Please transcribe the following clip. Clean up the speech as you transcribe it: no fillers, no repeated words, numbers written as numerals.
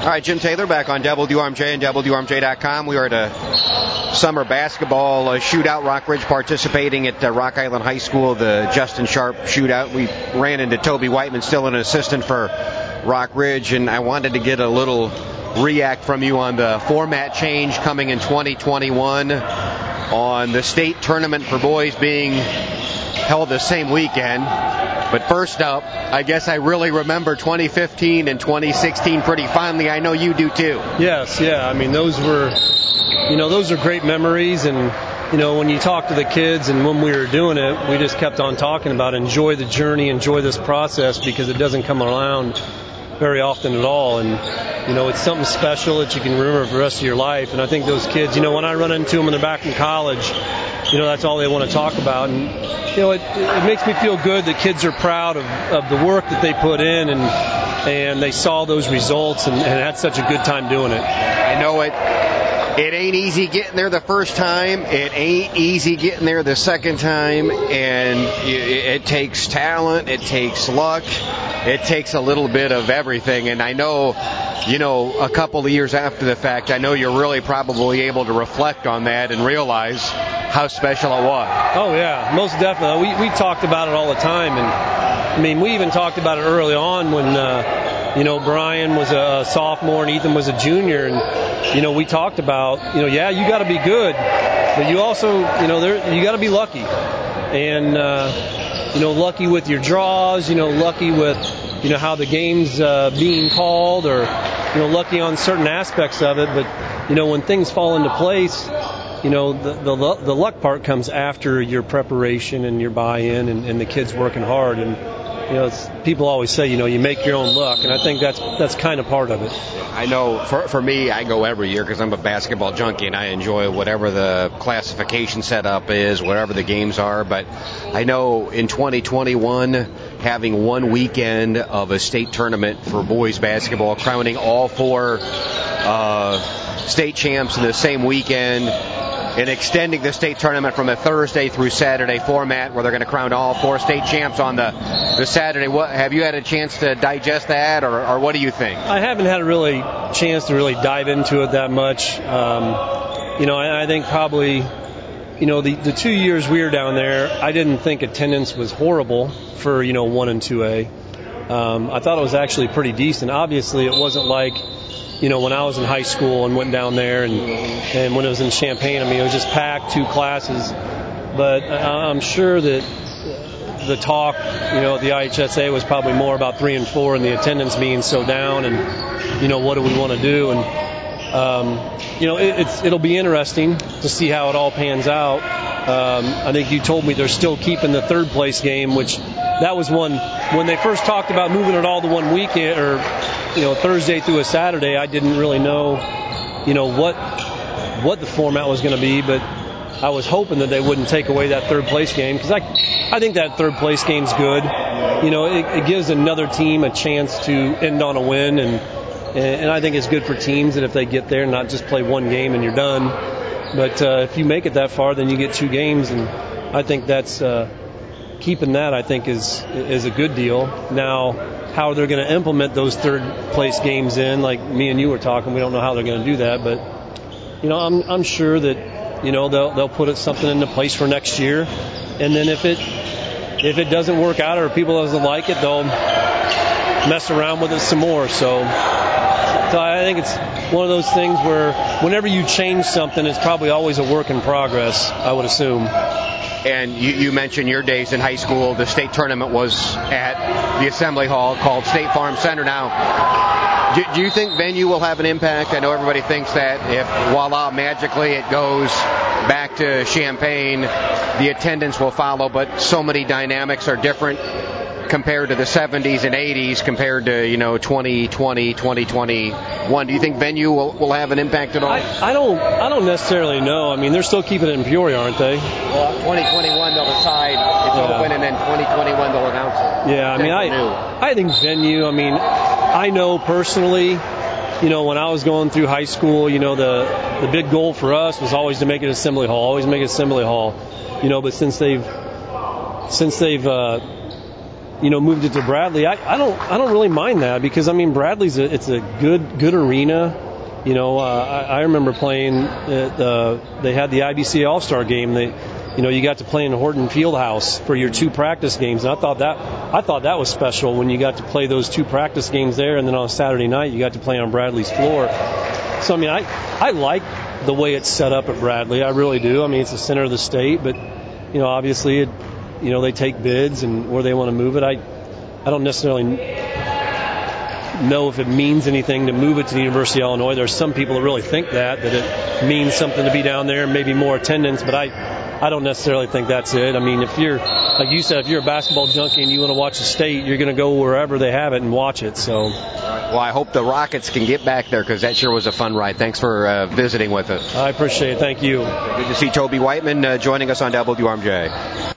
All right, Jim Taylor back on WRMJ and WRMJ.com. We are at a summer basketball shootout. Rock Ridge participating at Rock Island High School, the Justin Sharp shootout. We ran into Toby Whiteman, still an assistant for Rock Ridge, and I wanted to get a little react from you on the format change coming in 2021 on the state tournament for boys being held the same weekend. But first up, I guess I really remember 2015 and 2016 pretty fondly. I know you do too. Yes, yeah. I mean, those are great memories. And, when you talk to the kids and when we were doing it, we just kept on talking about enjoy the journey, enjoy this process, because it doesn't come around very often at all. And, it's something special that you can remember for the rest of your life. And I think those kids, when I run into them and they're back in college, that's all they want to talk about. And, it makes me feel good that kids are proud of the work that they put in and they saw those results and had such a good time doing it. I know it. It ain't easy getting there the first time. It ain't easy getting there the second time. And it takes talent. It takes luck. It takes a little bit of everything. And I know, a couple of years after the fact, I know you're really probably able to reflect on that and realize how special it was. Oh, yeah, most definitely. We talked about it all the time. And, I mean, we even talked about it early on when, Brian was a sophomore and Ethan was a junior. And, we talked about, you got to be good. But you also, you got to be lucky. And, lucky with your draws, lucky with, how the game's being called, or, lucky on certain aspects of it. But, when things fall into place, the luck part comes after your preparation and your buy-in and the kids working hard. And, people always say, you make your own luck, and I think that's kind of part of it. I know for me, I go every year because I'm a basketball junkie and I enjoy whatever the classification setup is, whatever the games are. But I know in 2021, having one weekend of a state tournament for boys basketball, crowning all four state champs in the same weekend, and extending the state tournament from a Thursday through Saturday format where they're going to crown all four state champs on the Saturday. What, have you had a chance to digest that, or what do you think? I haven't had a chance to really dive into it that much. I think probably, the 2 years we were down there, I didn't think attendance was horrible for, 1 and 2A. I thought it was actually pretty decent. Obviously, it wasn't like, when I was in high school and went down there and when it was in Champaign, it was just packed, 2 classes. But I'm sure that the talk, at the IHSA was probably more about 3 and 4 and the attendance being so down and, what do we want to do? And, it'll be interesting to see how it all pans out. I think you told me they're still keeping the third place game, which that was one, when they first talked about moving it all to one weekend or, Thursday through a Saturday, I didn't really know, what the format was going to be, but I was hoping that they wouldn't take away that third place game, because I think that third place game's good. It gives another team a chance to end on a win, and I think it's good for teams that if they get there, not just play one game and you're done. But if you make it that far, then you get 2 games, and I think that's keeping that, I think, is a good deal. Now, how they're going to implement those third place games in, like me and you were talking, we don't know how they're going to do that, but I'm sure that they'll put something into place for next year, and then if it doesn't work out or people doesn't like it, they'll mess around with it some more. So I think it's one of those things where whenever you change something, it's probably always a work in progress, I would assume. And you mentioned your days in high school. The state tournament was at the Assembly Hall called State Farm Center. Now, do you think venue will have an impact? I know everybody thinks that if, voila, magically it goes back to Champaign, the attendance will follow, but so many dynamics are different compared to the 70s and 80s compared to, 2020, 2021. Do you think venue will have an impact at all? I don't necessarily know. They're still keeping it in Peoria, aren't they? Well, 2021 they'll decide it's open, and then 2021 they'll announce it. Yeah, I think venue, I know personally, when I was going through high school, the big goal for us was always to make it Assembly Hall, but since they've moved it to Bradley, I don't really mind that, because I mean Bradley's it's a good arena. I remember playing they had the IBC All-Star game. You got to play in Horton Fieldhouse for your 2 practice games, and I thought that was special when you got to play those 2 practice games there, and then on a Saturday night you got to play on Bradley's floor. So I mean, I like the way it's set up at Bradley. I really do. I mean, it's the center of the state, but obviously they take bids and where they want to move it. I don't necessarily know if it means anything to move it to the University of Illinois. There's some people that really think that it means something to be down there, maybe more attendance, but I don't necessarily think that's it. I mean, if you're, like you said, if you're a basketball junkie and you want to watch the state, you're going to go wherever they have it and watch it. So, well, I hope the Rockets can get back there, because that sure was a fun ride. Thanks for visiting with us. I appreciate it. Thank you. Good to see Toby Whiteman joining us on WRMJ.